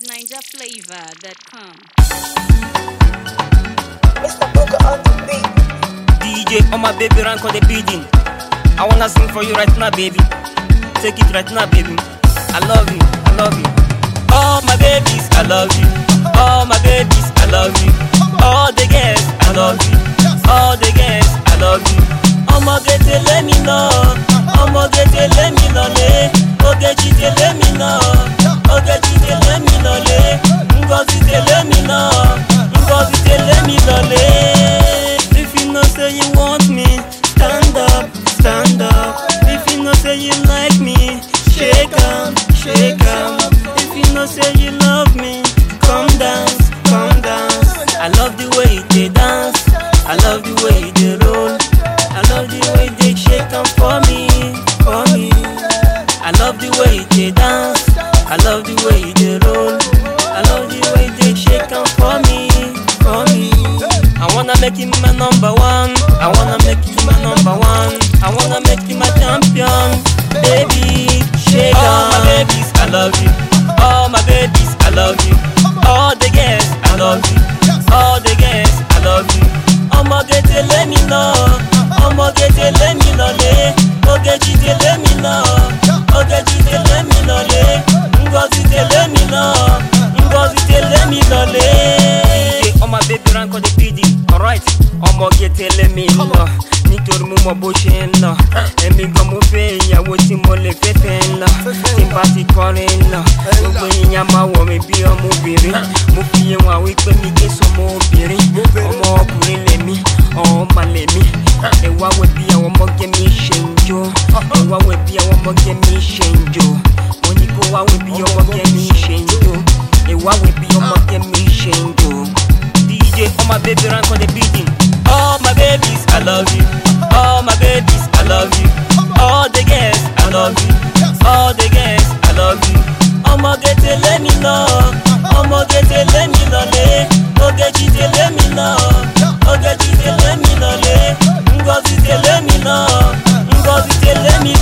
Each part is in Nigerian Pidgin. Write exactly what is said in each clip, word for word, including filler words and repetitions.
Niger Flavor dot com. Mister Booker on the beat. D J, oh my baby, rank on the beating. I wanna sing for you right now, baby. Take it right now, baby. I love you, I love you. All my babies, I love you. All my babies, I love you. All the girls, I love you. All the girls, I love you. I'ma get to let me know. I'ma get to let me know. Oh, get you to let me know. Oh, get you to let me know. Ngozi to let me know. Ngozi to let me know. If you know say you want me, stand up, stand up. If you know say you like me, shake 'em, shake 'em. If you know say you love me, come dance, come dance. I love the way they dance, I love the way they roll, I love the way they shake 'em for me, for me. I love the way they dance, I love the way they roll, I love the way they shake 'em for me, for me. I wanna make you my number one, I wanna make you my number one, I wanna make you my champion, baby. Shake 'em. All my babies, I love you. All my babies, I love you. All the girls, I love you. All the girls, I love you. I'ma get to let me know. I'ma get to let me know. Oh, get you to let me know. Oh, get you to let me know. Ngozi to let me know. Ngozi to let me know. Yeah, oh my baby, rank on the P D. Alright, I'ma get to let me know. Nítorí mo mọ bó ṣe ń lọ, èmi gan mo fẹ́ ìyàwó tí mo lè fẹ́ fẹ́ ń lọ. Tí n bá ti kọrin lọ, gbogbo èèyàn máa wọ̀ mí bí ọmọbìnrin. Mo fi yé wọn wípé mi ké sọmọ obìnrin. Ọmọ ọkùnrin lèmi, ọmọ lèmi. Ẹ̀wá wẹ̀ bí àwọn ọmọge mi ṣe ń jó. Ẹ̀wá wẹ̀ bí àwọn ọmọge mi ṣe ń jó. Mo ní kó wá wẹ̀ bí ọmọge mi ṣe ń jó. Ẹ̀wá wẹ̀ bí ọmọge mi ṣe ń jó. D J, oh my baby, rank on the beating. All my babies, I love you. All my babies, I love you. All the girls, I love you. All the girls, I love you. I'ma get to let me know. I'ma get to let me know. Oh, get you to let me know. Oh, get you to let me know. Ngozi to let me know. Ngozi to let me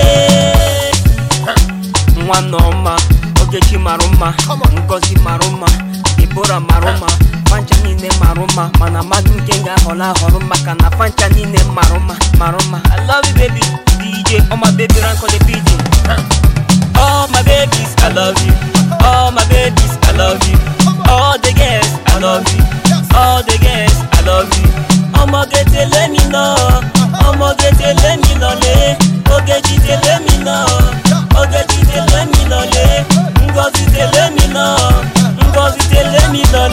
know. Mwanoma, Ogechi maruma, Ngozi maruma, Deborah maruma. Fancha nine maruma, mana madu kenga hola horuma, kana fancha nine maruma, maruma. I love you, baby. D J, oh my baby, rank on the P D. All my babies, I love you. All my babies, I love you. All the girls, I love you. All the girls, I love you. I'ma get to let me know. I'ma get to let me know. Oh, get you to let me know. Oh, get you to let me know. Ngozi to let me know. Ngozi to let me know.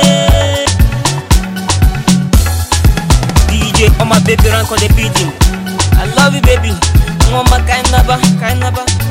D J, oh my baby, rank on the beating. I love you, baby. Mama, kind of, kind of.